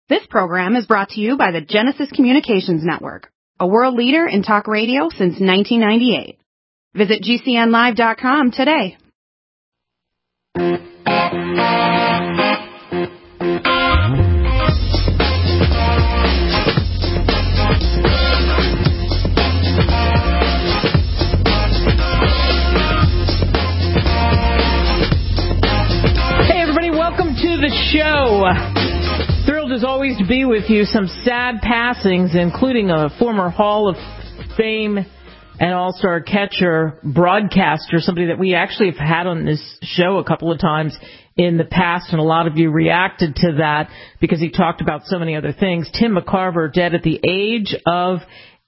This program is brought to you by the Genesis Communications Network, a world leader in talk radio since 1998. Visit GCNlive.com today. Hey everybody, welcome to the show. Thrilled as always to be with you. Some sad passings, including a former Hall of Fame and All-Star catcher, broadcaster, somebody that we actually have had on this show a couple of times in the past, and a lot of you reacted to that because he talked about so many other things. Tim McCarver, dead at the age of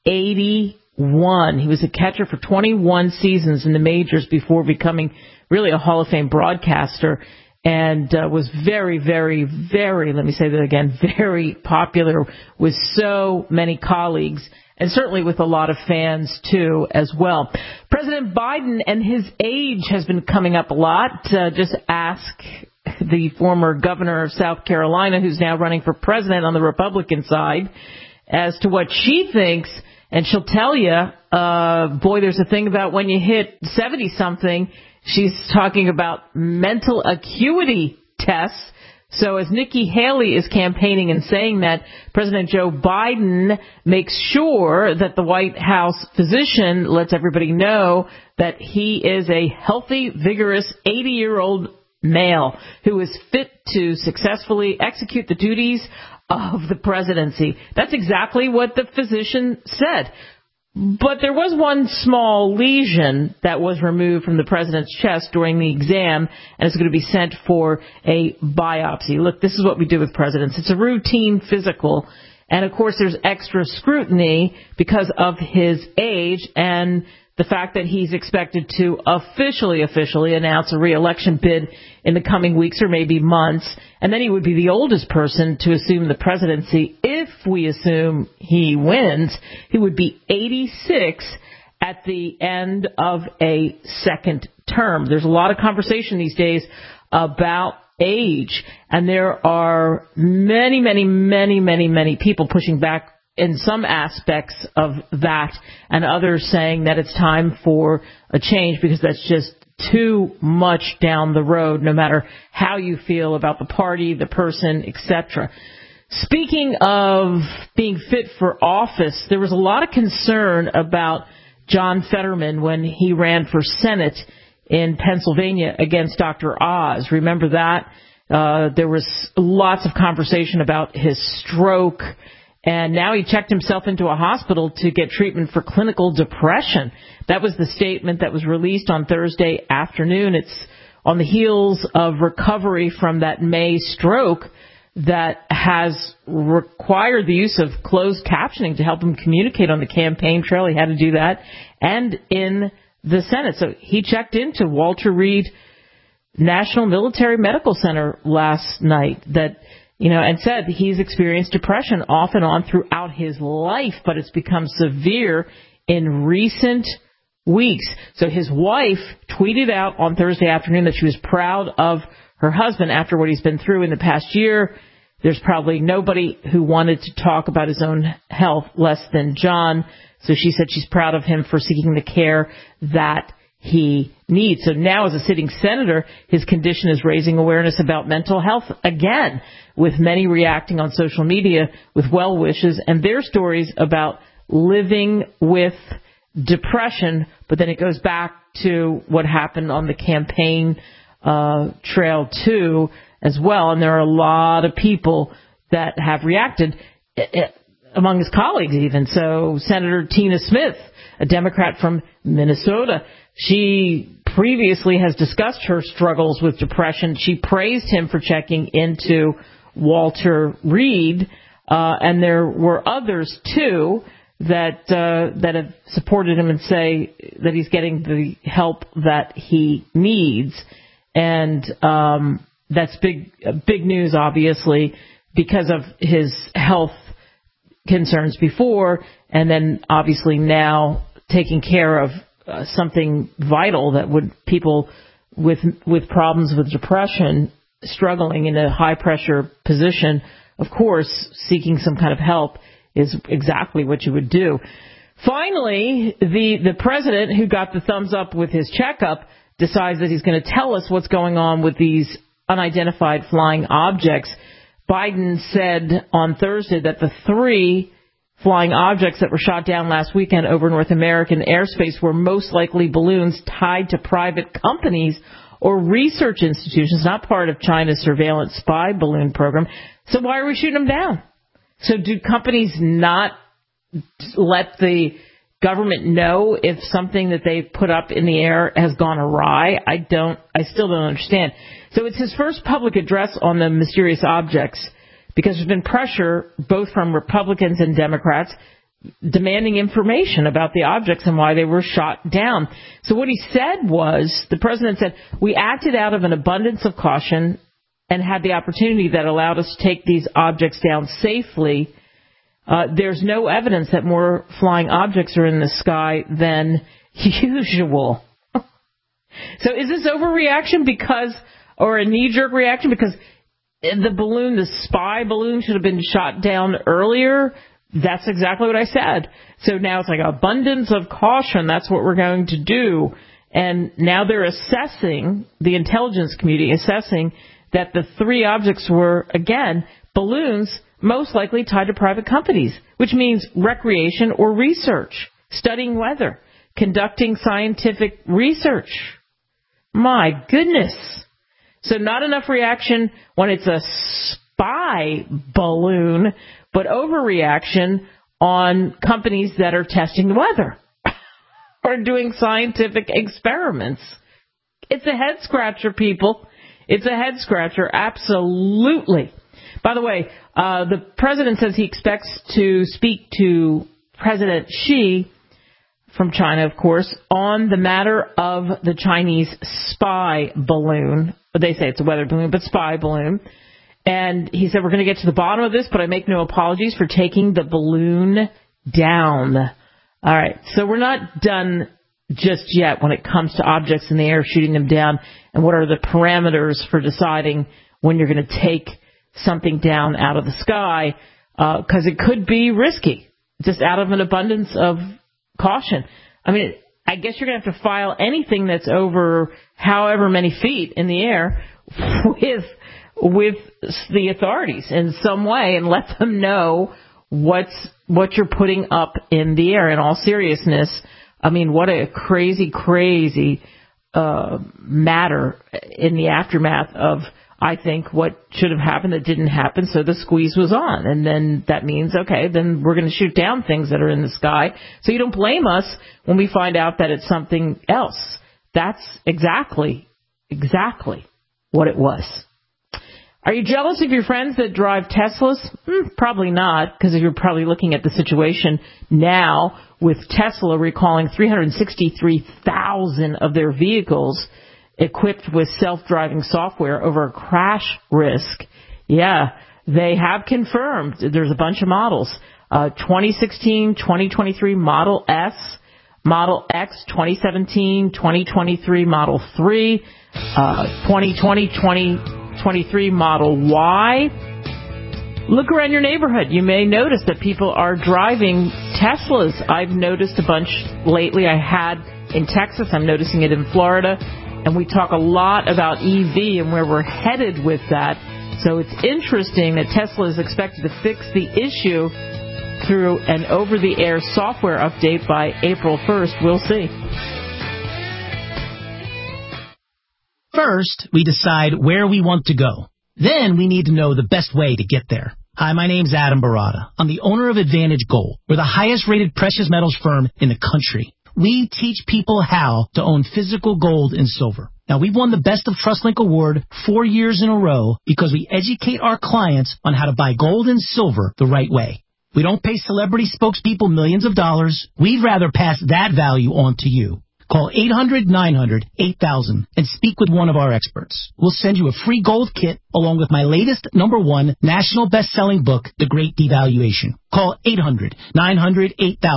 81. He was a catcher for 21 seasons in the majors before becoming really a Hall of Fame broadcaster, and was very, very, very, let me say that again, very popular with so many colleagues, and certainly with a lot of fans, too, as well. President Biden and his age has been coming up a lot. Just ask the former governor of South Carolina, who's now running for president on the Republican side, as to what she thinks, and she'll tell you, boy, there's a thing about when you hit 70-something, she's talking about mental acuity tests. So as Nikki Haley is campaigning and saying that, President Joe Biden makes sure that the White House physician lets everybody know that he is a healthy, vigorous 80-year-old male who is fit to successfully execute the duties of the presidency. That's exactly what the physician said. But there was one small lesion that was removed from the president's chest during the exam, and it's going to be sent for a biopsy. Look, this is what we do with presidents. It's a routine physical, and of course there's extra scrutiny because of his age and the fact that he's expected to officially announce a re-election bid in the coming weeks or maybe months, and then he would be the oldest person to assume the presidency. If we assume he wins, he would be 86 at the end of a second term. There's a lot of conversation these days about age, and there are many people pushing back in some aspects of that, and others saying that it's time for a change because that's just too much down the road, no matter how you feel about the party, the person, etc. Speaking of being fit for office, there was a lot of concern about John Fetterman when he ran for Senate in Pennsylvania against Dr. Oz. Remember that? There was lots of conversation about his stroke, and now he checked himself into a hospital to get treatment for clinical depression. That was the statement that was released on Thursday afternoon. It's on the heels of recovery from that May stroke that has required the use of closed captioning to help him communicate on the campaign trail. He had to do that, and in the Senate. So he checked into Walter Reed National Military Medical Center last night and said he's experienced depression off and on throughout his life, but it's become severe in recent weeks. So his wife tweeted out on Thursday afternoon that she was proud of her husband after what he's been through in the past year. There's probably nobody who wanted to talk about his own health less than John. So she said she's proud of him for seeking the care that he needs. So now as a sitting senator, his condition is raising awareness about mental health again, with many reacting on social media with well wishes and their stories about living with depression. But then it goes back to what happened on the campaign trail too as well. And there are a lot of people that have reacted, among his colleagues even. So Senator Tina Smith, a Democrat from Minnesota, she previously has discussed her struggles with depression. She praised him for checking into Walter Reed, and there were others too that have supported him and say that he's getting the help that he needs, and that's big news, obviously, because of his health concerns before, and then obviously now taking care of something vital that would people with problems with depression struggling in a high pressure position of course, seeking some kind of help is exactly what you would do. Finally, the president, who got the thumbs up with his checkup, decides that he's going to tell us what's going on with these unidentified flying objects. Biden said on Thursday that the 3 flying objects that were shot down last weekend over North American airspace were most likely balloons tied to private companies or research institutions, not part of China's surveillance spy balloon program. So why are we shooting them down? So do companies not let the government know if something that they've put up in the air has gone awry? I still don't understand. So it's his first public address on the mysterious objects, because there's been pressure both from Republicans and Democrats demanding information about the objects and why they were shot down. So what he said was, the president said, we acted out of an abundance of caution and had the opportunity that allowed us to take these objects down safely. There's no evidence that more flying objects are in the sky than usual. So is this overreaction or a knee-jerk reaction because the spy balloon should have been shot down earlier? That's exactly what I said. So now it's like abundance of caution. That's what we're going to do. And now they're assessing, the intelligence community assessing, that the 3 objects were, again, balloons most likely tied to private companies, which means recreation or research, studying weather, conducting scientific research. My goodness. So not enough reaction when it's a spy balloon, but overreaction on companies that are testing the weather or doing scientific experiments. It's a head scratcher, people. It's a head scratcher, absolutely. By the way, the president says he expects to speak to President Xi from China, of course, on the matter of the Chinese spy balloon. They say it's a weather balloon, but spy balloon. And he said, we're going to get to the bottom of this, but I make no apologies for taking the balloon down. All right, so we're not done just yet when it comes to objects in the air, shooting them down, and what are the parameters for deciding when you're going to take something down out of the sky, because it could be risky, just out of an abundance of caution. I mean, I guess you're going to have to file anything that's over however many feet in the air with the authorities in some way and let them know what you're putting up in the air. In all seriousness, I mean, what a crazy matter in the aftermath of, I think, what should have happened that didn't happen, so the squeeze was on. And then that means, okay, then we're going to shoot down things that are in the sky, so you don't blame us when we find out that it's something else. That's exactly what it was. Are you jealous of your friends that drive Teslas? Probably not, because you're probably looking at the situation now with Tesla recalling 363,000 of their vehicles equipped with self-driving software over a crash risk. Yeah, they have confirmed. There's a bunch of models. 2016, 2023 Model S, Model X, 2017, 2023 Model 3, 2020, 2023 Model Y. Look around your neighborhood. You may notice that people are driving Teslas. I've noticed a bunch lately. I had in Texas. I'm noticing it in Florida. And we talk a lot about EV and where we're headed with that. So it's interesting that Tesla is expected to fix the issue through an over-the-air software update by April 1st. We'll see. First, we decide where we want to go. Then we need to know the best way to get there. Hi, my name's Adam Barada. I'm the owner of Advantage Gold. We're the highest-rated precious metals firm in the country. We teach people how to own physical gold and silver. Now, we've won the Best of TrustLink Award 4 years in a row because we educate our clients on how to buy gold and silver the right way. We don't pay celebrity spokespeople millions of dollars. We'd rather pass that value on to you. Call 800-900-8000 and speak with one of our experts. We'll send you a free gold kit along with my latest #1 national best-selling book, The Great Devaluation. Call 800-900-8000.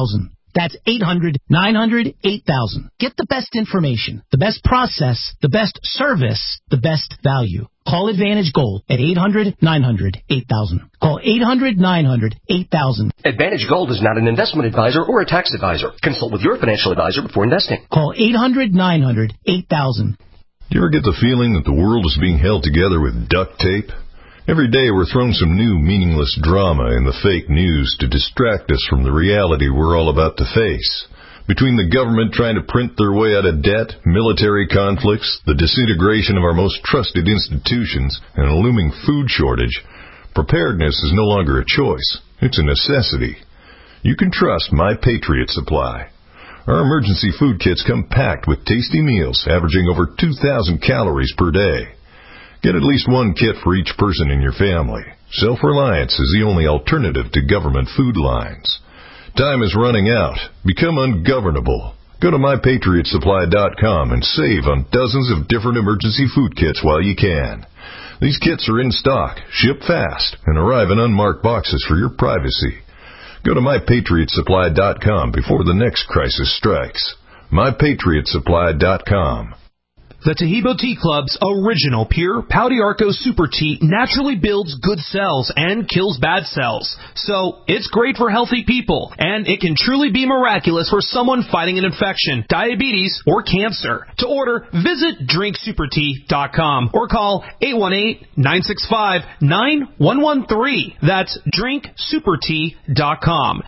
That's 800-900-8000. Get the best information, the best process, the best service, the best value. Call Advantage Gold at 800-900-8000. Call 800-900-8000. Advantage Gold is not an investment advisor or a tax advisor. Consult with your financial advisor before investing. Call 800-900-8000. Do you ever get the feeling that the world is being held together with duct tape? Every day we're thrown some new meaningless drama in the fake news to distract us from the reality we're all about to face. Between the government trying to print their way out of debt, military conflicts, the disintegration of our most trusted institutions, and a looming food shortage, preparedness is no longer a choice. It's a necessity. You can trust My Patriot Supply. Our emergency food kits come packed with tasty meals averaging over 2,000 calories per day. Get at least one kit for each person in your family. Self-reliance is the only alternative to government food lines. Time is running out. Become ungovernable. Go to MyPatriotSupply.com and save on dozens of different emergency food kits while you can. These kits are in stock, ship fast, and arrive in unmarked boxes for your privacy. Go to MyPatriotSupply.com before the next crisis strikes. MyPatriotSupply.com. The Taheebo Tea Club's original pure Pau d'Arco Super Tea naturally builds good cells and kills bad cells. So, it's great for healthy people, and it can truly be miraculous for someone fighting an infection, diabetes, or cancer. To order, visit drinksupertea.com or call 818-965-9113. That's drinksupertea.com.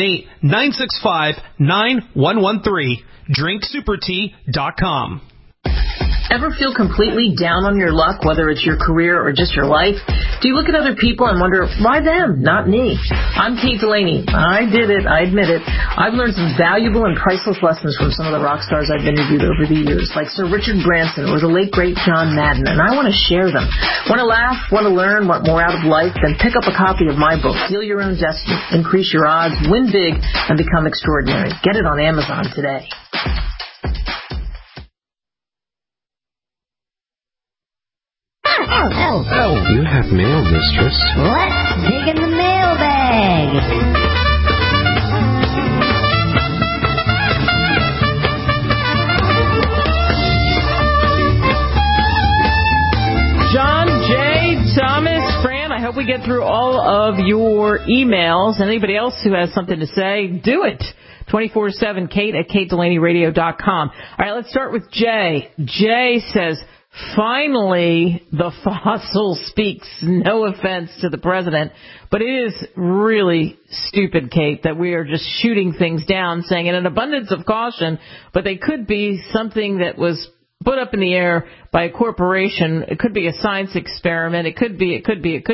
818-965-9113. drinksupertea.com. Ever feel completely down on your luck, whether it's your career or just your life? Do you look at other people and wonder, why them, not me? I'm Kate Delaney. I did it. I admit it. I've learned some valuable and priceless lessons from some of the rock stars I've interviewed over the years, like Sir Richard Branson or the late, great John Madden, and I want to share them. Want to laugh? Want to learn? Want more out of life? Then pick up a copy of my book, Heal Your Own Destiny, Increase Your Odds, Win Big, and Become Extraordinary. Get it on Amazon today. Oh, you have mail, mistress. Let's dig in the mailbag. John, Jay, Thomas, Fran, I hope we get through all of your emails. Anybody else who has something to say, do it. 24/7, Kate at KateDelaneyRadio.com. All right, let's start with Jay. Jay says, finally, the fossil speaks. No offense to the president, but it is really stupid, Kate, that we are just shooting things down, saying in an abundance of caution, but they could be something that was put up in the air by a corporation. It could be a science experiment. It could be.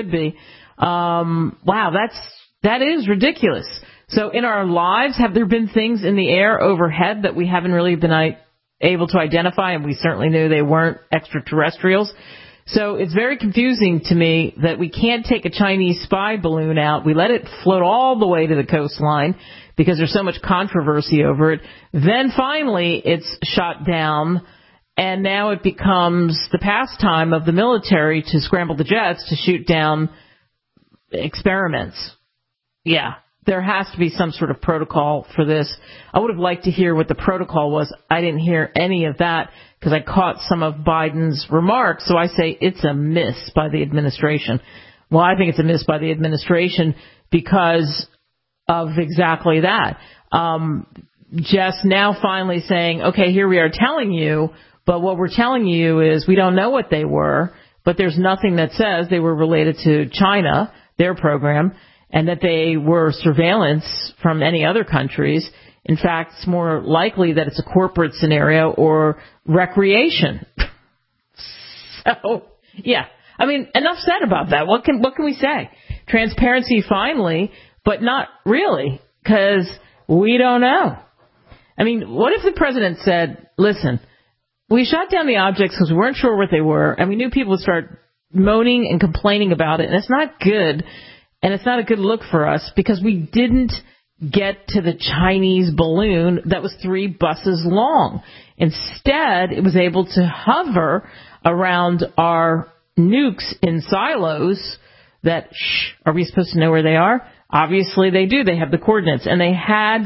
Wow, that is ridiculous. So in our lives, have there been things in the air overhead that we haven't really been able to identify, and we certainly knew they weren't extraterrestrials? So it's very confusing to me that we can't take a Chinese spy balloon out. We let it float all the way to the coastline because there's so much controversy over it. Then finally it's shot down, and now it becomes the pastime of the military to scramble the jets to shoot down experiments. Yeah. There has to be some sort of protocol for this. I would have liked to hear what the protocol was. I didn't hear any of that because I caught some of Biden's remarks. So I say it's a miss by the administration. Well, I think it's a miss by the administration because of exactly that. Just now finally saying, okay, here we are telling you, but what we're telling you is we don't know what they were, but there's nothing that says they were related to China, their program, and that they were surveillance from any other countries. In fact, it's more likely that it's a corporate scenario or recreation. So, yeah. I mean, enough said about that. What can we say? Transparency finally, but not really, because we don't know. I mean, what if the president said, listen, we shot down the objects because we weren't sure what they were, and we knew people would start moaning and complaining about it, and it's not good. And it's not a good look for us because we didn't get to the Chinese balloon that was 3 buses long. Instead, it was able to hover around our nukes in silos that, are we supposed to know where they are? Obviously they do. They have the coordinates. And they had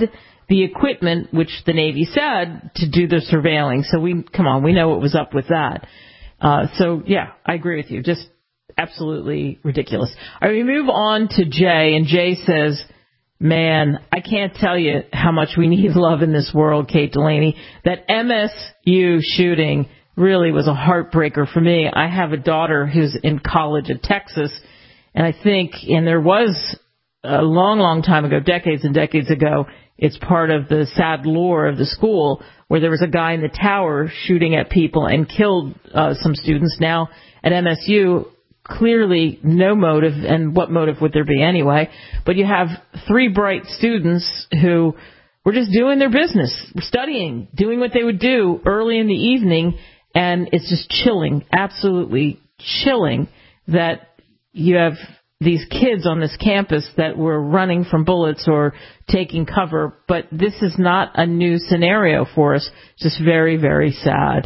the equipment, which the Navy said, to do the surveilling. So we know what was up with that. So, yeah, I agree with you. Just absolutely ridiculous. All right, we move on to Jay, and Jay says, man, I can't tell you how much we need love in this world, Kate Delaney. That MSU shooting really was a heartbreaker for me. I have a daughter who's in college at Texas, and there was a long, long time ago, decades and decades ago, it's part of the sad lore of the school where there was a guy in the tower shooting at people and killed some students. Now at MSU, clearly no motive, and what motive would there be anyway? But you have 3 bright students who were just doing their business, studying, doing what they would do early in the evening, and it's just chilling, absolutely chilling, that you have these kids on this campus that were running from bullets or taking cover. But this is not a new scenario for us. Just very, very sad.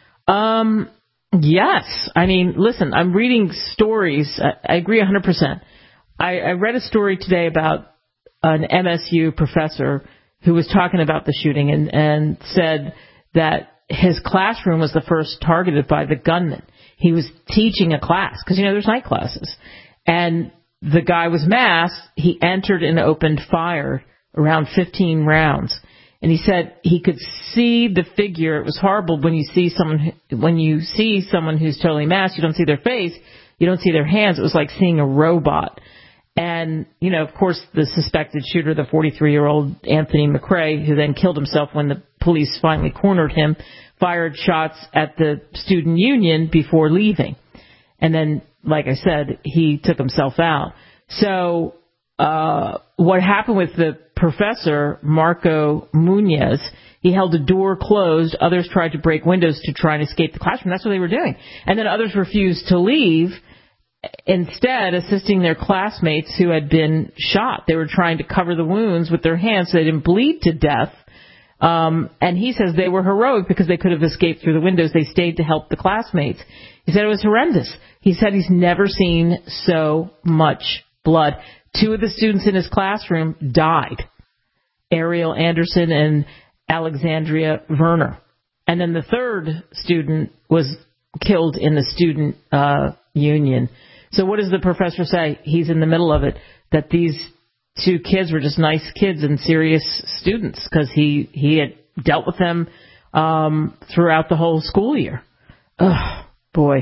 Yes. I mean, listen, I'm reading stories. I agree 100%. I read a story today about an MSU professor who was talking about the shooting and said that his classroom was the first targeted by the gunman. He was teaching a class because, there's night classes. And the guy was masked. He entered and opened fire around 15 rounds. And he said he could see the figure. It was horrible when you see someone who's totally masked. You don't see their face. You don't see their hands. It was like seeing a robot. And, of course, the suspected shooter, the 43-year-old Anthony McRae, who then killed himself when the police finally cornered him, fired shots at the student union before leaving. And then, like I said, he took himself out. So what happened with the professor, Marco Munoz, he held a door closed. Others tried to break windows to try and escape the classroom. That's what they were doing. And then others refused to leave, instead assisting their classmates who had been shot. They were trying to cover the wounds with their hands so they didn't bleed to death. And he says they were heroic because they could have escaped through the windows. They stayed to help the classmates. He said it was horrendous. He said he's never seen so much blood. 2 of the students in his classroom died, Ariel Anderson and Alexandria Werner. And then the 3rd student was killed in the student union. So what does the professor say? He's in the middle of it, that these 2 kids were just nice kids and serious students because he had dealt with them throughout the whole school year. Oh, boy.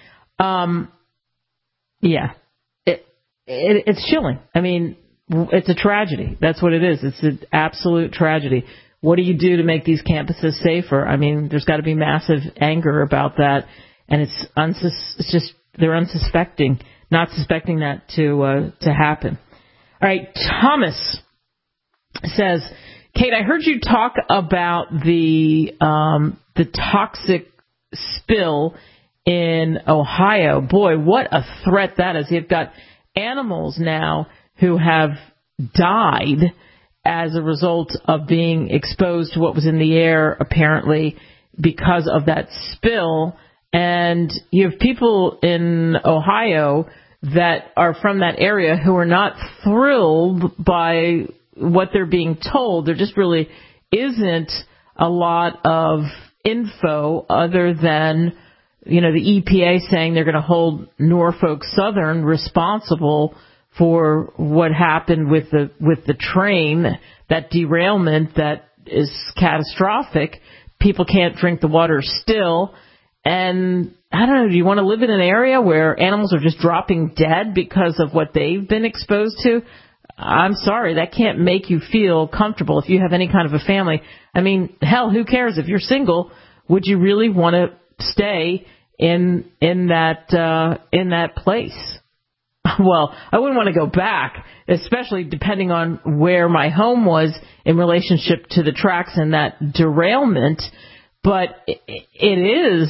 Yeah. It's chilling. I mean, it's a tragedy. That's what it is. It's an absolute tragedy. What do you do to make these campuses safer? I mean, there's got to be massive anger about that, and it's just they're not suspecting that to happen. All right, Thomas says, Kate, I heard you talk about the toxic spill in Ohio. Boy, what a threat that is. You've got animals now who have died as a result of being exposed to what was in the air, apparently, because of that spill. And you have people in Ohio that are from that area who are not thrilled by what they're being told. There just really isn't a lot of info other than, the EPA saying they're going to hold Norfolk Southern responsible for what happened with the train, that derailment that is catastrophic. People can't drink the water still. And I don't know, do you want to live in an area where animals are just dropping dead because of what they've been exposed to? I'm sorry, that can't make you feel comfortable if you have any kind of a family. I mean, hell, who cares? If you're single, would you really want to stay in that place? Well, I wouldn't want to go back, especially depending on where my home was in relationship to the tracks and that derailment. But it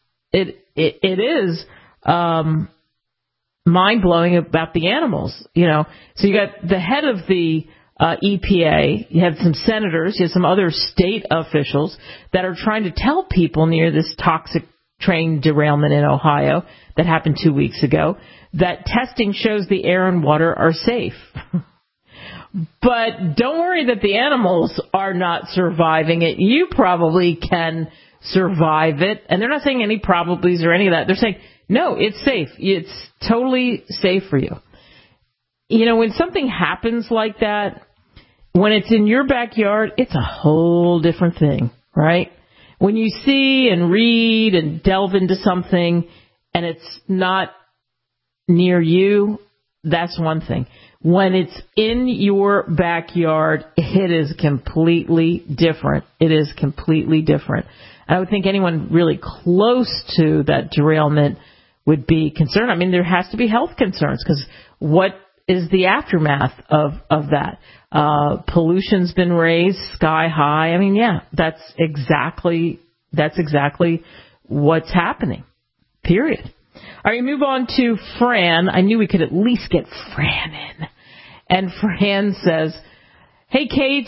is mind-blowing about the animals, So you got the head of the EPA, you have some senators, you have some other state officials that are trying to tell people near this toxic train derailment in Ohio that happened 2 weeks ago that testing shows the air and water are safe. But don't worry that the animals are not surviving it. You probably can survive it. And they're not saying any probablys or any of that. They're saying, no, it's safe. It's totally safe for you. You know, when something happens like that, when it's in your backyard, it's a whole different thing, right? When you see and read and delve into something and it's not near you, that's one thing. When it's in your backyard, it is completely different. It is completely different. I would think anyone really close to that derailment would be concerned. I mean, there has to be health concerns because what is the aftermath of that? Pollution's been raised sky high. I mean, yeah, that's exactly what's happening. Period. All right, move on to Fran. I knew we could at least get Fran in. And Fran says, "Hey, Kate,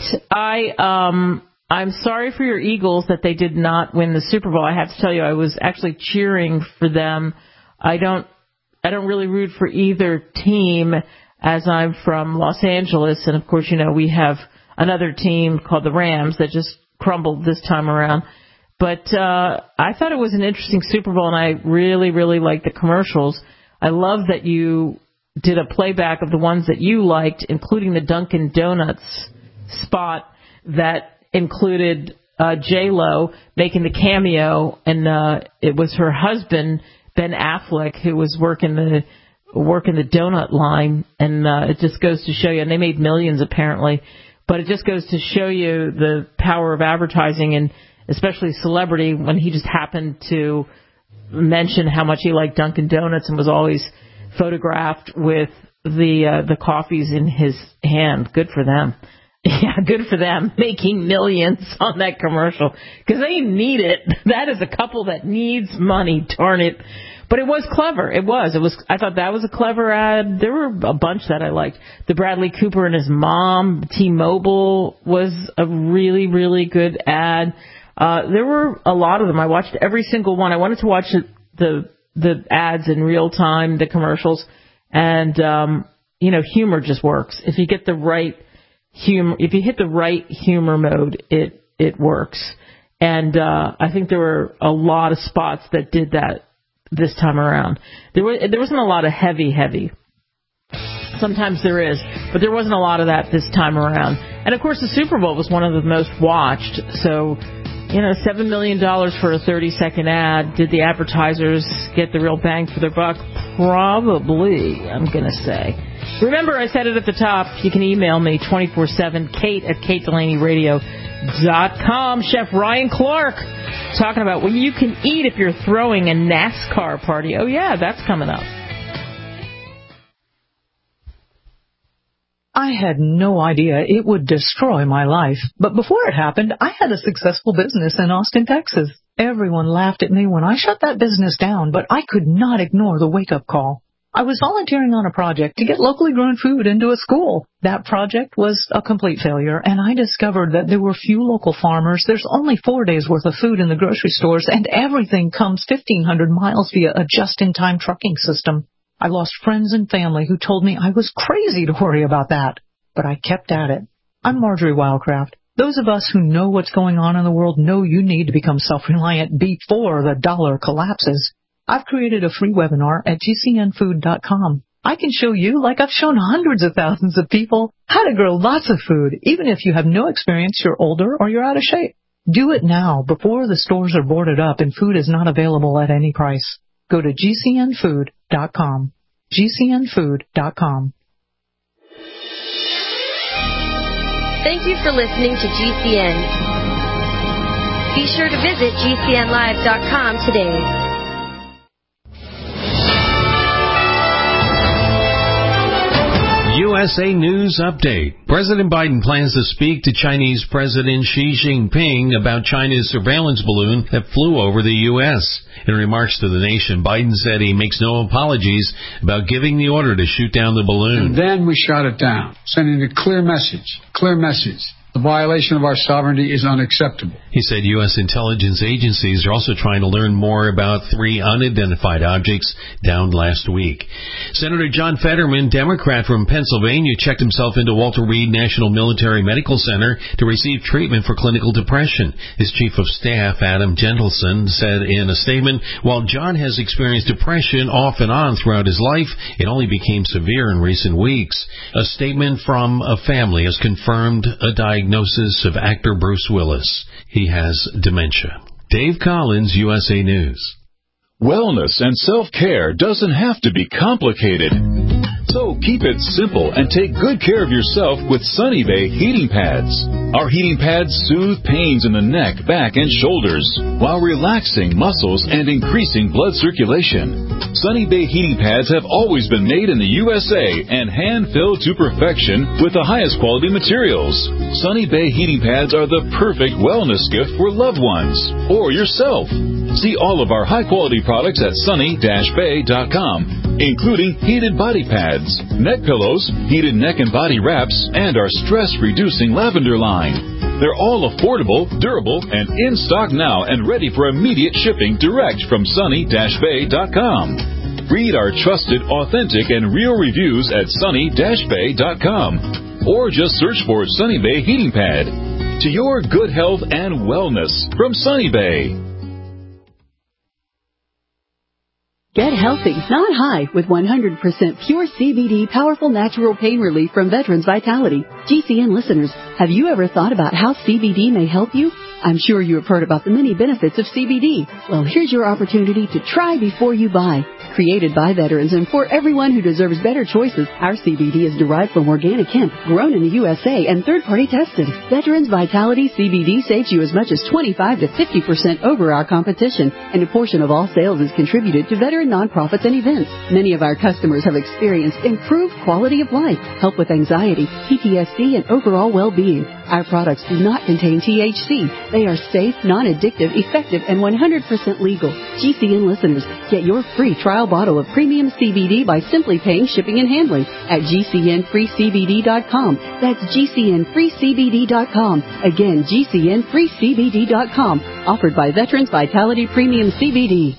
I'm sorry for your Eagles that they did not win the Super Bowl. I have to tell you, I was actually cheering for them. I don't really root for either team as I'm from Los Angeles. And, of course, you know, we have another team called the Rams that just crumbled this time around. But I thought it was an interesting Super Bowl, and I really, really liked the commercials. I love that you did a playback of the ones that you liked, including the Dunkin' Donuts spot that included J-Lo making the cameo, and it was her husband, Ben Affleck, who was working the donut line, and it just goes to show you, and they made millions apparently, but it just goes to show you the power of advertising, and especially celebrity, when he just happened to mention how much he liked Dunkin' Donuts and was always photographed with the coffees in his hand. Good for them. Yeah, good for them, making millions on that commercial, because they need it. That is a couple that needs money, darn it. But it was clever. It was. I thought that was a clever ad. There were a bunch that I liked. The Bradley Cooper and his mom, T-Mobile, was a really, really good ad. There were a lot of them. I watched every single one. I wanted to watch the ads in real time, the commercials, and humor just works. If you get the right humor, if you hit the right humor mode, it works. And I think there were a lot of spots that did that this time around. There wasn't a lot of heavy. Sometimes there is, but there wasn't a lot of that this time around. And of course, the Super Bowl was one of the most watched. So, $7 million for a 30-second ad. Did the advertisers get the real bang for their buck? Probably, I'm going to say. Remember, I said it at the top. You can email me 24/7, kate@katedelaneyradio.com. Chef Ryan Clark talking about what you can eat if you're throwing a NASCAR party. Oh, yeah, that's coming up. I had no idea it would destroy my life. But before it happened, I had a successful business in Austin, Texas. Everyone laughed at me when I shut that business down, but I could not ignore the wake-up call. I was volunteering on a project to get locally grown food into a school. That project was a complete failure, and I discovered that there were few local farmers. There's only 4 days' worth of food in the grocery stores, and everything comes 1,500 miles via a just-in-time trucking system. I lost friends and family who told me I was crazy to worry about that, but I kept at it. I'm Marjorie Wildcraft. Those of us who know what's going on in the world know you need to become self-reliant before the dollar collapses. I've created a free webinar at gcnfood.com. I can show you, like I've shown hundreds of thousands of people, how to grow lots of food, even if you have no experience, you're older, or you're out of shape. Do it now, before the stores are boarded up and food is not available at any price. Go to gcnfood.com. gcnfood.com. Thank you for listening to GCN. Be sure to visit gcnlive.com today. USA News Update. President Biden plans to speak to Chinese President Xi Jinping about China's surveillance balloon that flew over the U.S. In remarks to the nation, Biden said he makes no apologies about giving the order to shoot down the balloon. And then we shot it down, sending a clear message. The violation of our sovereignty is unacceptable. He said U.S. intelligence agencies are also trying to learn more about 3 unidentified objects downed last week. Senator John Fetterman, Democrat from Pennsylvania, checked himself into Walter Reed National Military Medical Center to receive treatment for clinical depression. His Chief of Staff, Adam Gentleson, said in a statement, while John has experienced depression off and on throughout his life, it only became severe in recent weeks. A statement from a family has confirmed a diagnosis of actor Bruce Willis. He has dementia. Dave Collins, USA News. Wellness and self-care doesn't have to be complicated. So keep it simple and take good care of yourself with Sunny Bay heating pads. Our heating pads soothe pains in the neck, back, and shoulders while relaxing muscles and increasing blood circulation. Sunny Bay heating pads have always been made in the USA and hand-filled to perfection with the highest quality materials. Sunny Bay heating pads are the perfect wellness gift for loved ones or yourself. See all of our high-quality products at sunny-bay.com, including heated body pads, neck pillows, heated neck and body wraps, and our stress-reducing lavender line. They're all affordable, durable, and in stock now and ready for immediate shipping direct from sunny-bay.com. Read our trusted, authentic, and real reviews at sunny-bay.com or just search for Sunny Bay Heating Pad. To your good health and wellness from Sunny Bay. Get healthy, not high, with 100% pure CBD powerful natural pain relief from Veterans Vitality. GCN listeners, have you ever thought about how CBD may help you? I'm sure you have heard about the many benefits of CBD. Well, here's your opportunity to try before you buy. Created by veterans and for everyone who deserves better choices, our CBD is derived from organic hemp, grown in the USA, and third-party tested. Veterans Vitality CBD saves you as much as 25 to 50% over our competition, and a portion of all sales is contributed to veteran nonprofits and events. Many of our customers have experienced improved quality of life, help with anxiety, PTSD, and overall well-being. Our products do not contain THC. They are safe, non-addictive, effective, and 100% legal. GCN listeners, get your free trial bottle of premium CBD by simply paying shipping and handling at GCNFreeCBD.com. That's GCNFreeCBD.com. Again, GCNFreeCBD.com. Offered by Veterans Vitality Premium CBD.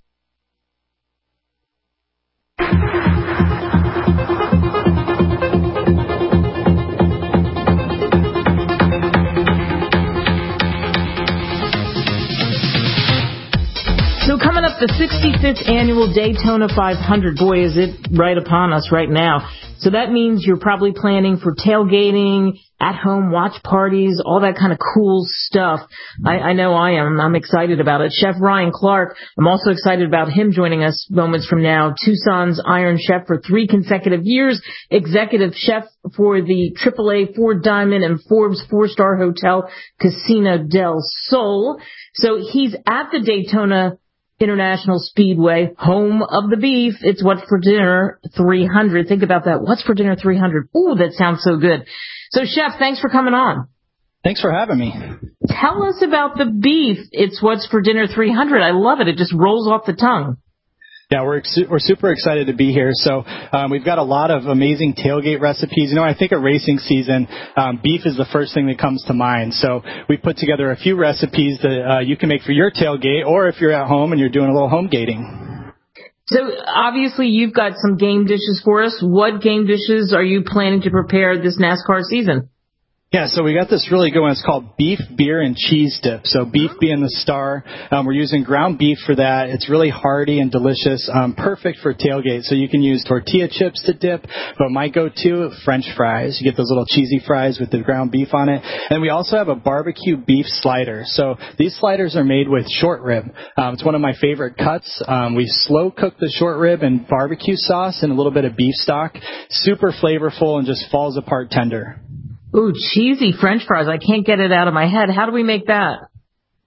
So coming up, the 65th annual Daytona 500. Boy, is it right upon us right now. So that means you're probably planning for tailgating, at-home watch parties, all that kind of cool stuff. I know I am. I'm excited about it. Chef Ryan Clark, I'm also excited about him joining us moments from now. Tucson's Iron Chef for 3 consecutive years, executive chef for the AAA 4-Diamond and Forbes 4-Star Hotel Casino del Sol. So he's at the Daytona International Speedway, home of the beef. It's What's for Dinner 300. Think about that. What's for Dinner 300? Ooh, that sounds so good. So, Chef, thanks for coming on. Thanks for having me. Tell us about the beef. It's What's for Dinner 300. I love it. It just rolls off the tongue. Yeah, we're super excited to be here. So we've got a lot of amazing tailgate recipes. You know, I think a racing season, beef is the first thing that comes to mind. So we put together a few recipes that you can make for your tailgate, or if you're at home and you're doing a little home gating. So obviously you've got some game dishes for us. What game dishes are you planning to prepare this NASCAR season? Yeah, so we got this really good one. It's called beef, beer, and cheese dip. So beef being the star. We're using ground beef for that. It's really hearty and delicious, perfect for tailgate. So you can use tortilla chips to dip, but my go-to, French fries. You get those little cheesy fries with the ground beef on it. And we also have a barbecue beef slider. So these sliders are made with short rib. It's one of my favorite cuts. We slow cook the short rib in barbecue sauce and a little bit of beef stock. Super flavorful and just falls apart tender. Ooh, cheesy French fries. I can't get it out of my head. How do we make that?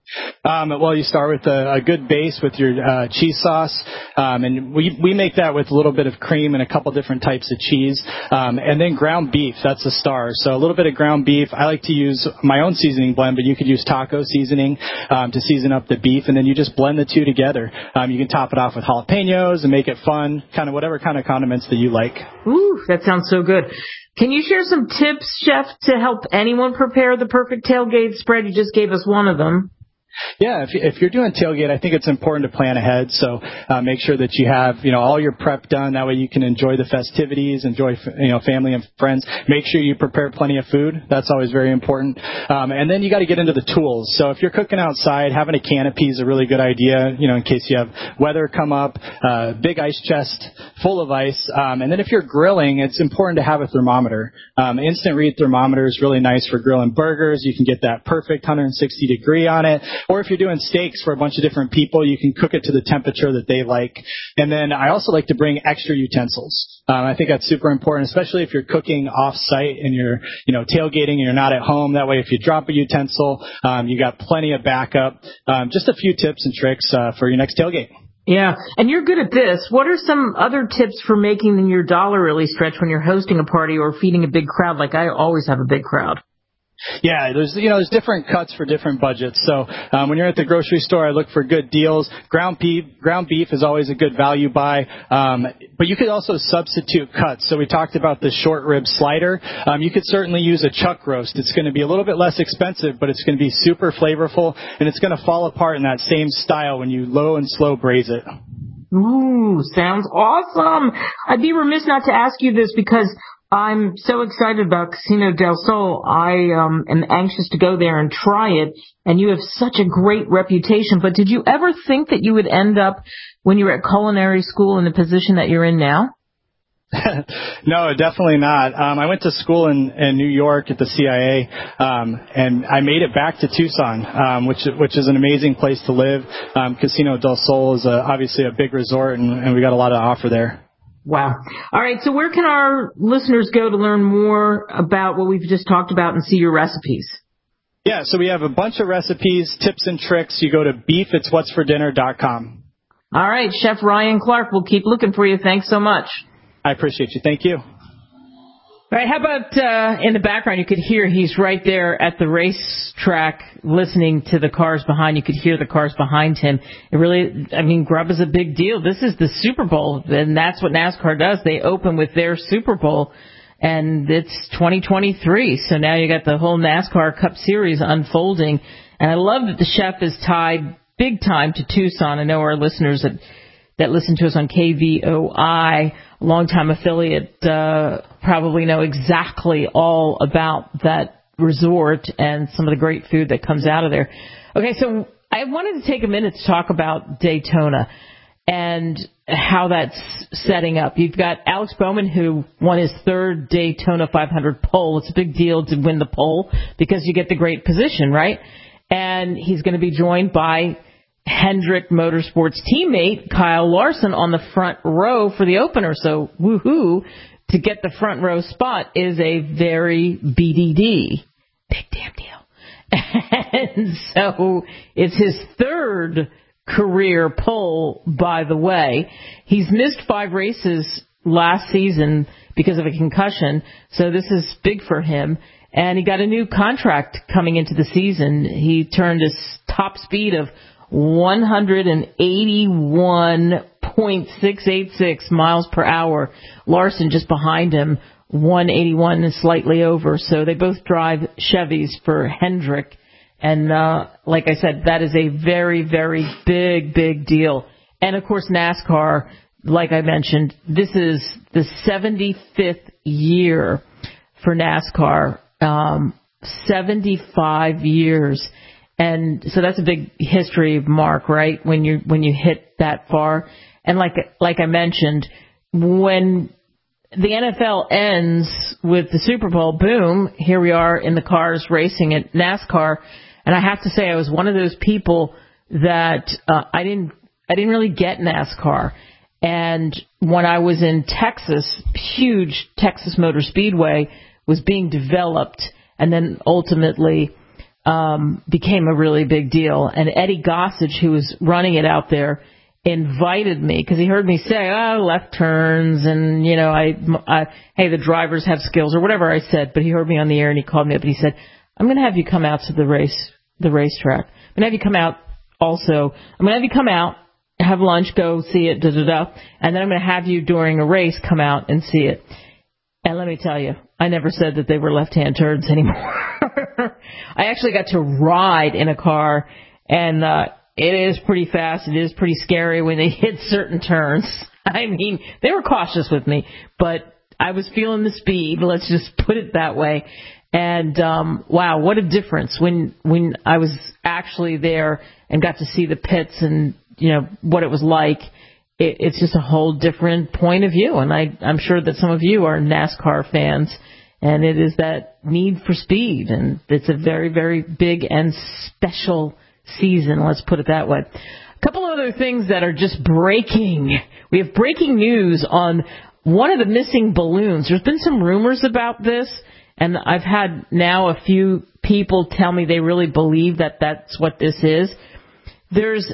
Well, you start with a good base with your cheese sauce, and we make that with a little bit of cream and a couple different types of cheese, and then ground beef. That's a star. So a little bit of ground beef. I like to use my own seasoning blend, but you could use taco seasoning to season up the beef, and then you just blend the two together. You can top it off with jalapenos and make it fun, kind of whatever kind of condiments that you like. Ooh, that sounds so good. Can you share some tips, Chef, to help anyone prepare the perfect tailgate spread? You just gave us one of them. Yeah, if you're doing tailgate, I think it's important to plan ahead. So make sure that you have, all your prep done. That way you can enjoy the festivities, enjoy, family and friends. Make sure you prepare plenty of food. That's always very important. And then you got to get into the tools. So if you're cooking outside, having a canopy is a really good idea, in case you have weather come up, big ice chest full of ice. And then if you're grilling, it's important to have a thermometer. Instant read thermometer is really nice for grilling burgers. You can get that perfect 160 degree on it. Or if you're doing steaks for a bunch of different people, you can cook it to the temperature that they like. And then I also like to bring extra utensils. I think that's super important, especially if you're cooking off-site and you're, tailgating and you're not at home. That way, if you drop a utensil, you got plenty of backup. Just a few tips and tricks for your next tailgate. Yeah, and you're good at this. What are some other tips for making your dollar really stretch when you're hosting a party or feeding a big crowd? Like I always have a big crowd. Yeah, there's different cuts for different budgets. So when you're at the grocery store, I look for good deals. Ground beef is always a good value buy. But you could also substitute cuts. So we talked about the short rib slider. You could certainly use a chuck roast. It's going to be a little bit less expensive, but it's going to be super flavorful, and it's going to fall apart in that same style when you low and slow braise it. Ooh, sounds awesome. I'd be remiss not to ask you this because I'm so excited about Casino del Sol. I am anxious to go there and try it, and you have such a great reputation. But did you ever think that you would end up, when you were at culinary school, in the position that you're in now? No, definitely not. I went to school in New York at the CIA, and I made it back to Tucson, which is an amazing place to live. Casino del Sol is obviously a big resort, and we got a lot to offer there. Wow. All right, so where can our listeners go to learn more about what we've just talked about and see your recipes? Yeah, so we have a bunch of recipes, tips and tricks. You go to beefitswhatsfordinner.com. All right, Chef Ryan Clark, we'll keep looking for you. Thanks so much. I appreciate you. Thank you. All right, how about in the background, you could hear he's right there at the racetrack listening to the cars behind. You could hear the cars behind him. It really, Grub is a big deal. This is the Super Bowl, and that's what NASCAR does. They open with their Super Bowl, and it's 2023. So now you got the whole NASCAR Cup Series unfolding. And I love that the chef is tied big time to Tucson. I know our listeners that listen to us on KVOI, longtime affiliate, probably know exactly all about that resort and some of the great food that comes out of there. Okay, so I wanted to take a minute to talk about Daytona and how that's setting up. You've got Alex Bowman, who won his third Daytona 500 pole. It's a big deal to win the pole because you get the great position, right? And he's going to be joined by Hendrick Motorsports teammate Kyle Larson on the front row for the opener. So, woohoo, to get the front row spot is a very BDD. Big damn deal. And so it's his third career pole, by the way. He's missed 5 races last season because of a concussion, so this is big for him. And he got a new contract coming into the season. He turned his top speed of 181.686 miles per hour. Larson just behind him, 181 and slightly over. So they both drive Chevys for Hendrick. And like I said, that is a very, very big deal. And, of course, NASCAR, like I mentioned, this is the 75th year for NASCAR, 75 years. And so that's a big history mark, right? When you hit that far. And like I mentioned, when the NFL ends with the Super Bowl, boom, here we are in the cars racing at NASCAR. And I have to say, I was one of those people that I didn't really get NASCAR. And when I was in Texas, huge Texas Motor Speedway was being developed, and then ultimately became a really big deal. And Eddie Gossage, who was running it out there, invited me because he heard me say, left turns and, hey, the drivers have skills or whatever I said. But he heard me on the air and he called me up and he said, I'm going to have you come out to the racetrack. I'm going to have you come out also. I'm going to have you come out, have lunch, go see it, and then I'm going to have you during a race come out and see it. And let me tell you, I never said that they were left-hand turns anymore. I actually got to ride in a car, and it is pretty fast. It is pretty scary when they hit certain turns. I mean, they were cautious with me, but I was feeling the speed. Let's just put it that way. And wow, what a difference when I was actually there and got to see the pits and what it was like. It's just a whole different point of view. And I'm sure that some of you are NASCAR fans, and it is that need for speed. And it's a very, very big and special season. Let's put it that way. A couple other things that are just breaking. We have breaking news on one of the missing balloons. There's been some rumors about this, and I've had now a few people tell me they really believe that that's what this is. There's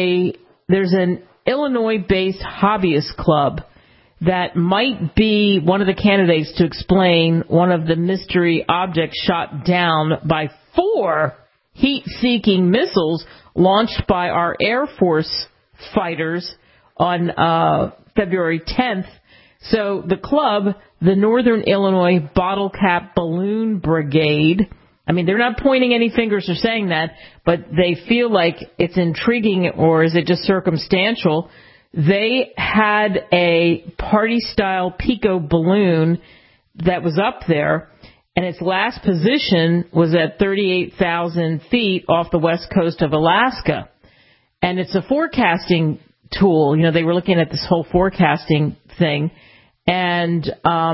an Illinois-based hobbyist club that might be one of the candidates to explain one of the mystery objects shot down by 4 heat-seeking missiles launched by our Air Force fighters on February 10th. So the club, the Northern Illinois Bottle Cap Balloon Brigade, I mean, they're not pointing any fingers or saying that, but they feel like it's intriguing, or is it just circumstantial? They had a party-style Pico balloon that was up there, and its last position was at 38,000 feet off the west coast of Alaska. And it's a forecasting tool. They were looking at this whole forecasting thing, and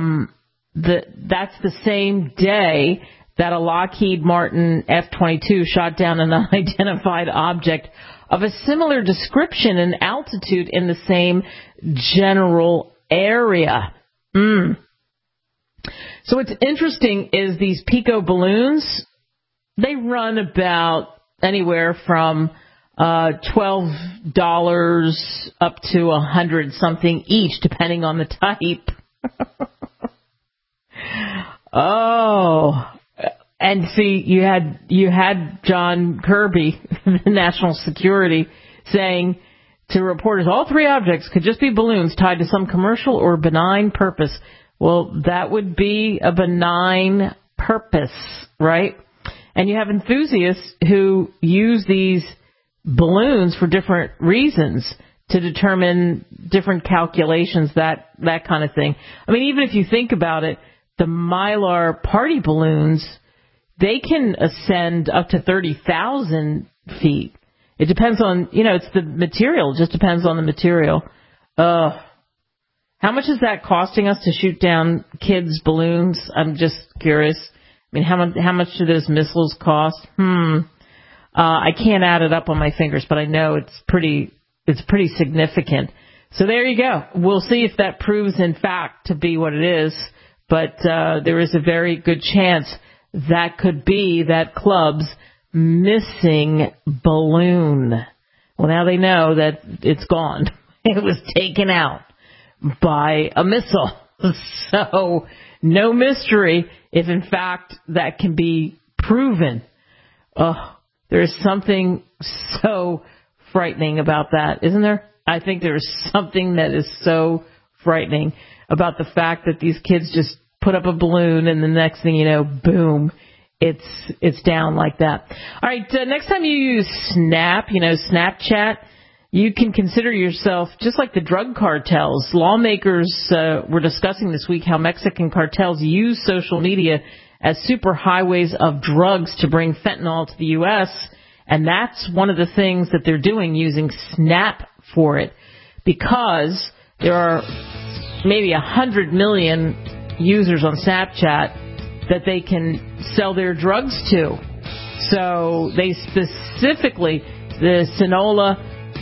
that's the same day that a Lockheed Martin F-22 shot down an unidentified object of a similar description and altitude in the same general area. So what's interesting is these Pico balloons, they run about anywhere from $12 up to $100 each, depending on the type. And see, you had John Kirby, the National Security, saying to reporters, all 3 objects could just be balloons tied to some commercial or benign purpose. Well, that would be a benign purpose, right? And you have enthusiasts who use these balloons for different reasons to determine different calculations, that kind of thing. I mean, even if you think about it, the Mylar party balloons, they can ascend up to 30,000 feet. It depends on, it's the material. It just depends on the material. How much is that costing us to shoot down kids' balloons? I'm just curious. I mean, how much do those missiles cost? I can't add it up on my fingers, but I know it's pretty significant. So there you go. We'll see if that proves in fact to be what it is. But there is a very good chance that could be that club's missing balloon. Well, now they know that it's gone. It was taken out by a missile. So no mystery if, in fact, that can be proven. There is something so frightening about that, isn't there? I think there is something that is so frightening about the fact that these kids just put up a balloon and the next thing you know, boom, it's down like that. All right, next time you use Snapchat, you can consider yourself just like the drug cartels. Lawmakers were discussing this week how Mexican cartels use social media as superhighways of drugs to bring fentanyl to the U.S., and that's one of the things that they're doing, using Snap for it, because there are maybe 100 million users on Snapchat that they can sell their drugs to. So they specifically, the Sinaloa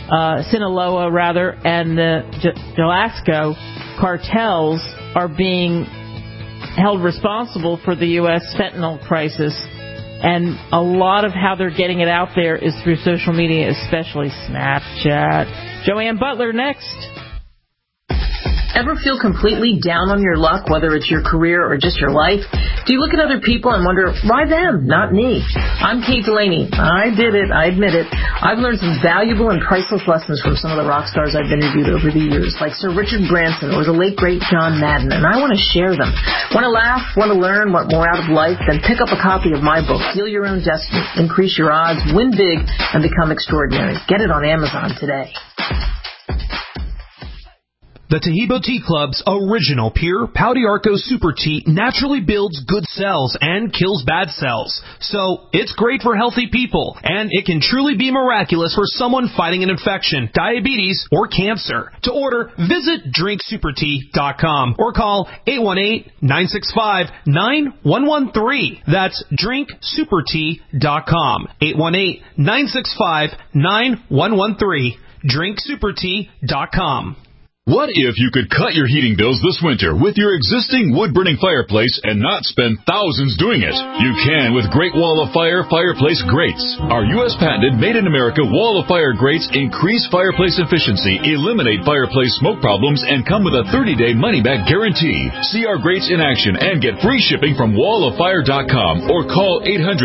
and the Jalisco cartels are being held responsible for the U.S. fentanyl crisis. And a lot of how they're getting it out there is through social media, especially Snapchat. Joanne Butler next. Ever feel completely down on your luck, whether it's your career or just your life? Do you look at other people and wonder, why them, not me? I'm Kate Delaney. I did it. I admit it. I've learned some valuable and priceless lessons from some of the rock stars I've interviewed over the years, like Sir Richard Branson or the late, great John Madden, and I want to share them. Want to laugh? Want to learn? Want more out of life? Then pick up a copy of my book, Heal Your Own Destiny, Increase Your Odds, Win Big, and Become Extraordinary. Get it on Amazon today. The Taheebo Tea Club's original pure Pau d'Arco Super Tea naturally builds good cells and kills bad cells. So, it's great for healthy people, and it can truly be miraculous for someone fighting an infection, diabetes, or cancer. To order, visit drinksupertea.com or call 818-965-9113. That's drinksupertea.com. 818-965-9113. drinksupertea.com. What if you could cut your heating bills this winter with your existing wood-burning fireplace and not spend thousands doing it? You can with Great Wall of Fire fireplace grates. Our U.S. patented made-in-America Wall of Fire grates increase fireplace efficiency, eliminate fireplace smoke problems, and come with a 30-day money-back guarantee. See our grates in action and get free shipping from walloffire.com or call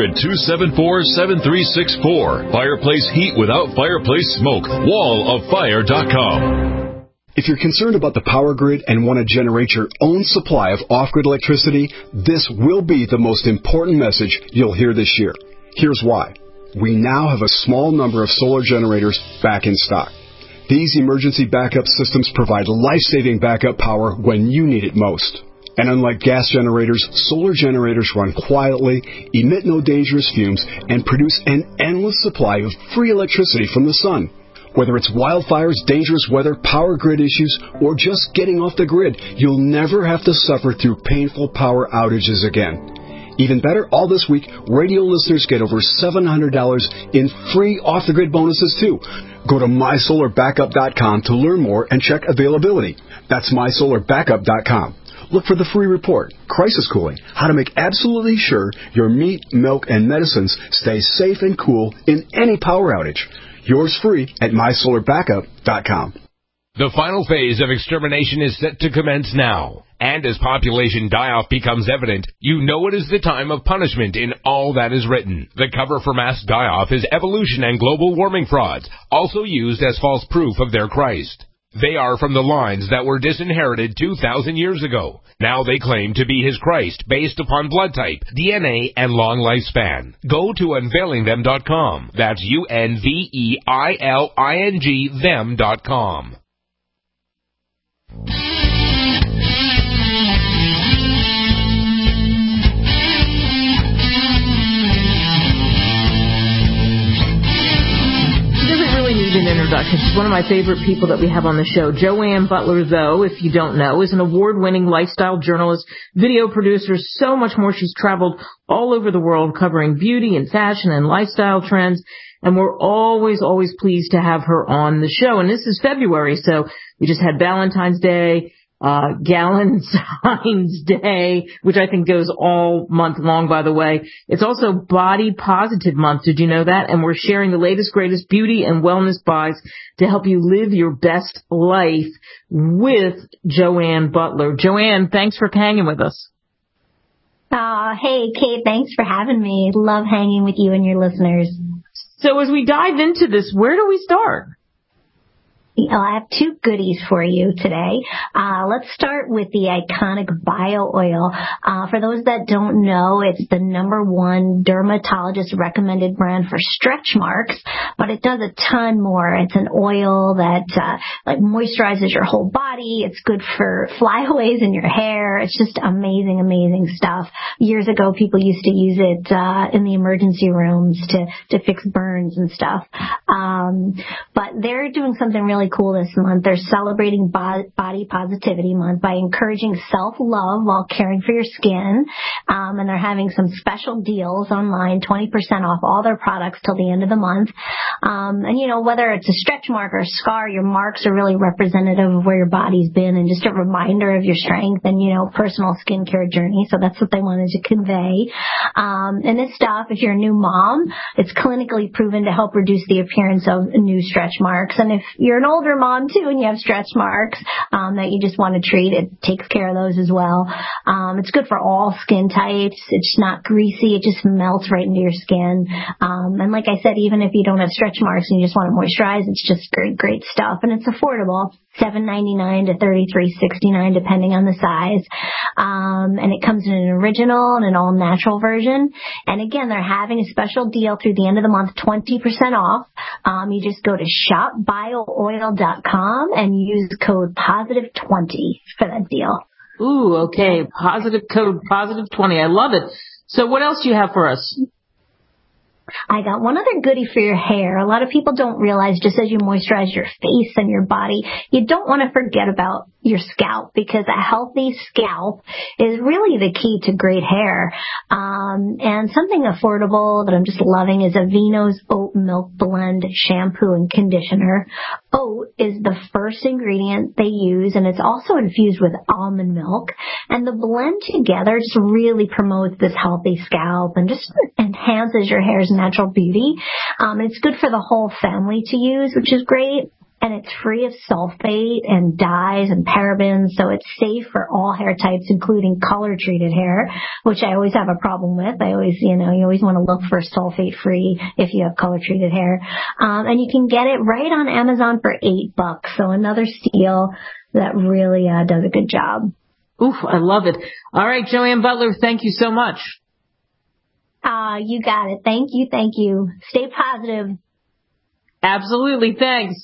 800-274-7364. Fireplace heat without fireplace smoke. walloffire.com. If you're concerned about the power grid and want to generate your own supply of off-grid electricity, this will be the most important message you'll hear this year. Here's why. We now have a small number of solar generators back in stock. These emergency backup systems provide life-saving backup power when you need it most. And unlike gas generators, solar generators run quietly, emit no dangerous fumes, and produce an endless supply of free electricity from the sun. Whether it's wildfires, dangerous weather, power grid issues, or just getting off the grid, you'll never have to suffer through painful power outages again. Even better, all this week, radio listeners get over $700 in free off-the-grid bonuses, too. Go to mysolarbackup.com to learn more and check availability. That's mysolarbackup.com. Look for the free report, Crisis Cooling, how to make absolutely sure your meat, milk, and medicines stay safe and cool in any power outage. Yours free at mysolarbackup.com. The final phase of extermination is set to commence now. And as population die-off becomes evident, you know it is the time of punishment in all that is written. The cover for mass die-off is evolution and global warming frauds, also used as false proof of their Christ. They are from the lines that were disinherited 2,000 years ago. Now they claim to be his Christ based upon blood type, DNA, and long lifespan. Go to unveilingthem.com. That's UNVEILING them.com. An introduction. She's one of my favorite people that we have on the show. Joanne Butler, though, if you don't know, is an award-winning lifestyle journalist, video producer, so much more. She's traveled all over the world covering beauty and fashion and lifestyle trends, and we're always pleased to have her on the show. And this is February, so we just had Valentine's Day, Galentine's Day, which I think goes all month long, by the way. It's also Body Positive Month. Did you know that? And we're sharing the latest, greatest beauty and wellness buys to help you live your best life with Joanne Butler. Joanne, thanks for hanging with us. Hey, Kate, thanks for having me. Love hanging with you and your listeners. So as we dive into this, where do we start? I have two goodies for you today. Let's start with the iconic Bio Oil. For those that don't know, it's the #1 dermatologist recommended brand for stretch marks, but it does a ton more. It's an oil that moisturizes your whole body. It's good for flyaways in your hair. It's just amazing stuff. Years ago, people used to use it in the emergency rooms to fix burns and stuff. But they're doing something really cool this month. They're celebrating Body Positivity Month by encouraging self-love while caring for your skin. And they're having some special deals online, 20% off all their products till the end of the month. And you know, whether it's a stretch mark or a scar, your marks are really representative of where your body's been and just a reminder of your strength and, you know, personal skincare journey. So that's what they wanted to convey. And this stuff, if you're a new mom, it's clinically proven to help reduce the appearance of new stretch marks. And if you're an older mom too and you have stretch marks that you just want to treat, it takes care of those as well. It's good for all skin types. It's not greasy. It just melts right into your skin. And like I said, even if you don't have stretch marks and you just want to moisturize, it's just great stuff. And it's affordable, $7.99 to $33.69 depending on the size. And it comes in an original and an all natural version. And again, they're having a special deal through the end of the month, 20% off. You just go to shopbiooil.com and use code +20 for that deal. Ooh, okay. Positive code +20. I love it. So what else do you have for us? I got one other goodie for your hair. A lot of people don't realize just as you moisturize your face and your body, you don't want to forget about your scalp, because a healthy scalp is really the key to great hair. And something affordable that I'm just loving is Aveeno's Oat Milk Blend shampoo and conditioner. Oat is the first ingredient they use, and it's also infused with almond milk. And the blend together just really promotes this healthy scalp and just enhances your hair's natural beauty. It's good for the whole family to use, which is great. And it's free of sulfate and dyes and parabens, so it's safe for all hair types, including color-treated hair, which I always have a problem with. I always, you always want to look for sulfate-free if you have color-treated hair. And you can get it right on Amazon for $8, so another steal that really does a good job. Oof, I love it. All right, Joanne Butler, thank you so much. You got it. Thank you. Stay positive. Absolutely, thanks.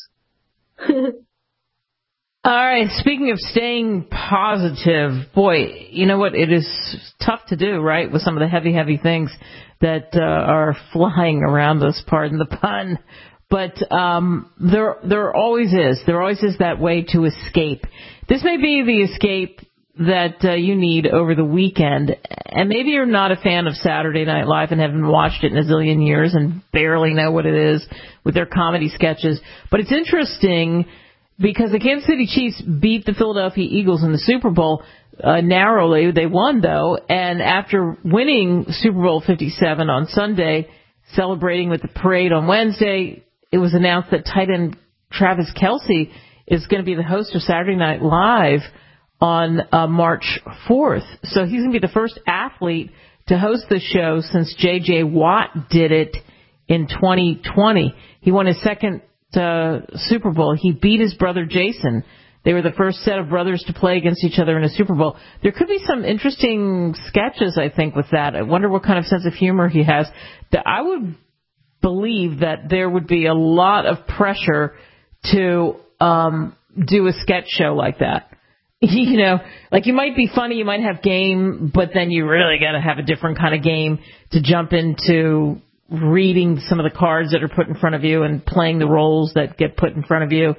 All right, speaking of staying positive, boy, you know what? It is tough to do, right, with some of the heavy things that are flying around us, pardon the pun. But there always is that way to escape. This may be the escape that you need over the weekend. And maybe you're not a fan of Saturday Night Live and haven't watched it in a zillion years and barely know what it is with their comedy sketches. But it's interesting because the Kansas City Chiefs beat the Philadelphia Eagles in the Super Bowl narrowly. They won, though. And after winning Super Bowl 57 on Sunday, celebrating with the parade on Wednesday, it was announced that tight end Travis Kelce is going to be the host of Saturday Night Live on March 4th. So he's going to be the first athlete to host the show since J.J. Watt did it in 2020. He won his second Super Bowl. He beat his brother Jason. They were the first set of brothers to play against each other in a Super Bowl. There could be some interesting sketches, I think, with that. I wonder what kind of sense of humor he has. I would believe that there would be a lot of pressure to do a sketch show like that. Like you might be funny, you might have game, but then you really got to have a different kind of game to jump into reading some of the cards that are put in front of you and playing the roles that get put in front of you.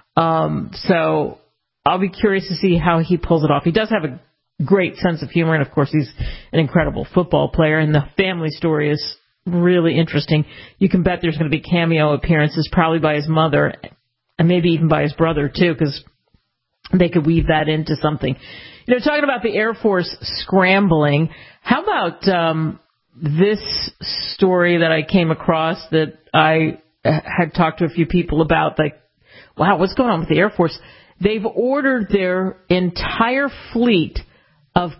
So I'll be curious to see how he pulls it off. He does have a great sense of humor, and of course he's an incredible football player, and the family story is really interesting. You can bet there's going to be cameo appearances, probably by his mother, and maybe even by his brother too, because they could weave that into something. Talking about the Air Force scrambling, how about this story that I came across that I had talked to a few people about, like, wow, what's going on with the Air Force? They've ordered their entire fleet of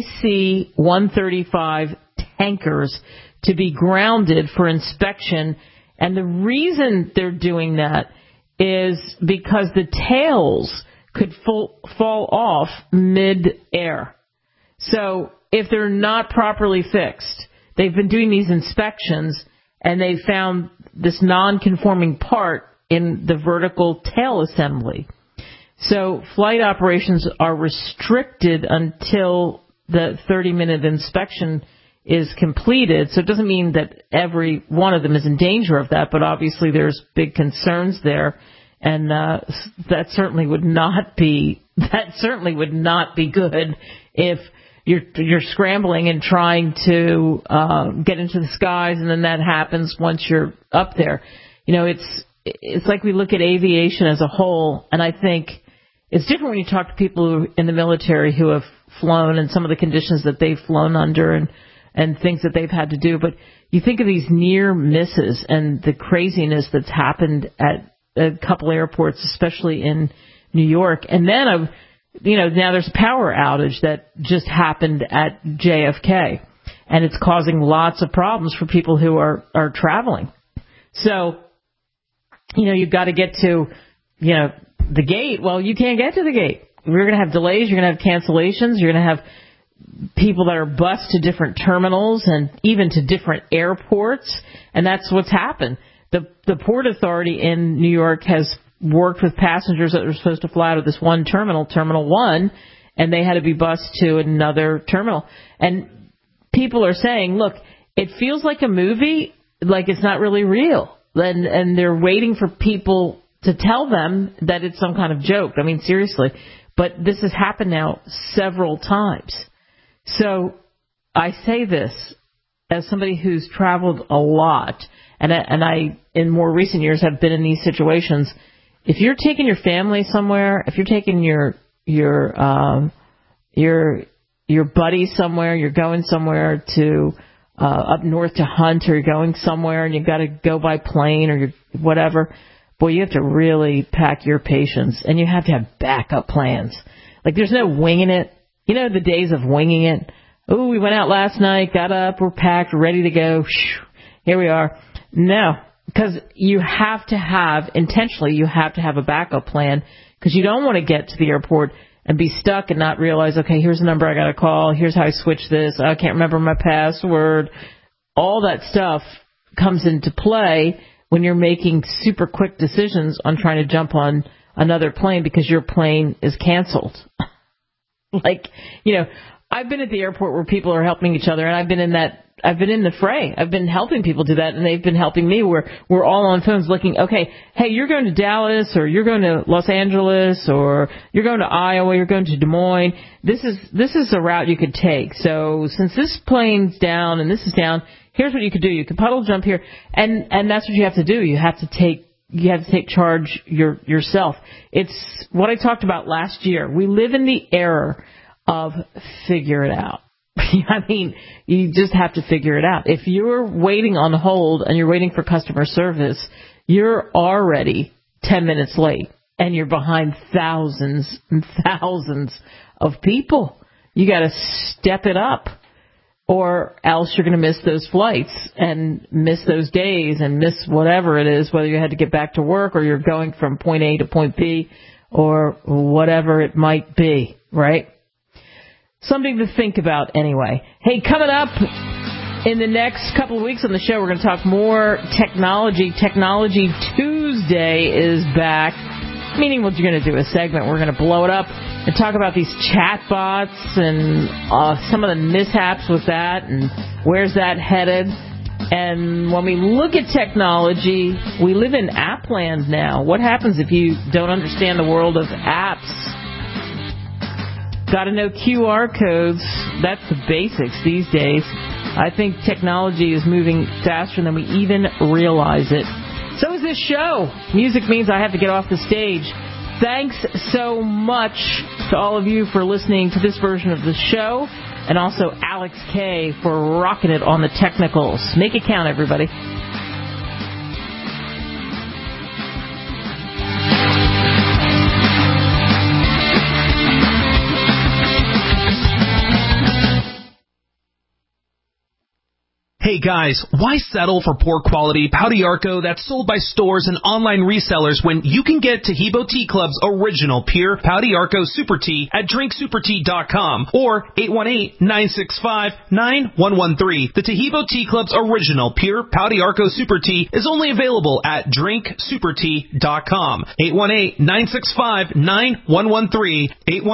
KC-135 tankers to be grounded for inspection, and the reason they're doing that is because the tails could fall off mid-air. So if they're not properly fixed, they've been doing these inspections, and they found this non-conforming part in the vertical tail assembly. So flight operations are restricted until the 30-minute inspection is completed. So it doesn't mean that every one of them is in danger of that, but obviously there's big concerns there. And that certainly would not be good if you're scrambling and trying to get into the skies, and then that happens once you're up there. It's like we look at aviation as a whole, and I think it's different when you talk to people in the military who have flown and some of the conditions that they've flown under, and and things that they've had to do. But you think of these near misses and the craziness that's happened at a couple airports, especially in New York. And then, now there's a power outage that just happened at JFK, and it's causing lots of problems for people who are traveling. So, you've got to get to, the gate. Well, you can't get to the gate. You're going to have delays. You're going to have cancellations. You're going to have people that are bused to different terminals and even to different airports. And that's what's happened. The Port Authority in New York has worked with passengers that were supposed to fly out of this one terminal, Terminal 1, and they had to be bused to another terminal. And people are saying, look, it feels like a movie, like it's not really real. And they're waiting for people to tell them that it's some kind of joke. I mean, seriously. But this has happened now several times. So I say this as somebody who's traveled a lot, and I in more recent years have been in these situations. If you're taking your family somewhere, if you're taking your buddy somewhere, you're going somewhere to up north to hunt, or you're going somewhere and you've got to go by plane or whatever, boy, you have to really pack your patience, and you have to have backup plans. Like, there's no winging it. The days of winging it. Oh, we went out last night, got up, we're packed, ready to go. Here we are. No, because you have to have a backup plan, because you don't want to get to the airport and be stuck and not realize, okay, here's the number I got to call. Here's how I switch this. I can't remember my password. All that stuff comes into play when you're making super quick decisions on trying to jump on another plane because your plane is canceled. I've been at the airport where people are helping each other, and I've been in the fray. I've been helping people do that, and they've been helping me, where we're all on phones looking, okay, hey, you're going to Dallas, or you're going to Los Angeles, or you're going to Iowa, you're going to Des Moines. This is a route you could take. So since this plane's down and this is down, here's what you could do. You could puddle jump here, and that's what you have to do. You have to take charge yourself. It's what I talked about last year. We live in the era of figure it out. I mean, you just have to figure it out. If you're waiting on hold and you're waiting for customer service, you're already 10 minutes late, and you're behind thousands and thousands of people. You got to step it up, or else you're going to miss those flights and miss those days and miss whatever it is, whether you had to get back to work or you're going from point A to point B or whatever it might be, right? Something to think about anyway. Hey, coming up in the next couple of weeks on the show, we're going to talk more technology. Technology Tuesday is back, meaning we're going to do a segment. We're going to blow it up and talk about these chatbots and some of the mishaps with that and where's that headed. And when we look at technology, we live in app land now. What happens if you don't understand the world of apps? Got to know QR codes. That's the basics these days. I think technology is moving faster than we even realize it. So is this show. Music means I have to get off the stage. Thanks so much to all of you for listening to this version of the show, and also Alex K for rocking it on the technicals. Make it count, everybody. Hey guys, why settle for poor quality Pau d'Arco that's sold by stores and online resellers when you can get Taheebo Tea Club's original pure Pau d'Arco Super Tea at drinksupertea.com or 818-965-9113. The Taheebo Tea Club's original pure Pau d'Arco Super Tea is only available at drinksupertea.com. 818-965-9113.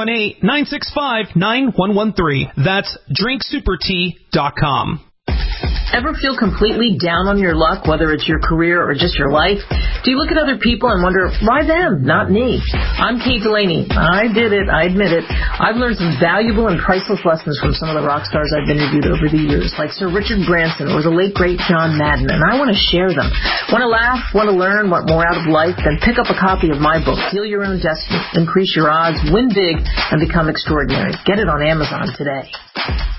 818-965-9113. That's drinksupertea.com. Ever feel completely down on your luck, whether it's your career or just your life? Do you look at other people and wonder, why them, not me? I'm Kate Delaney. I did it. I admit it. I've learned some valuable and priceless lessons from some of the rock stars I've interviewed over the years, like Sir Richard Branson or the late, great John Madden, and I want to share them. Want to laugh, want to learn, want more out of life? Then pick up a copy of my book, Heal Your Own Destiny, Increase Your Odds, Win Big, and Become Extraordinary. Get it on Amazon today.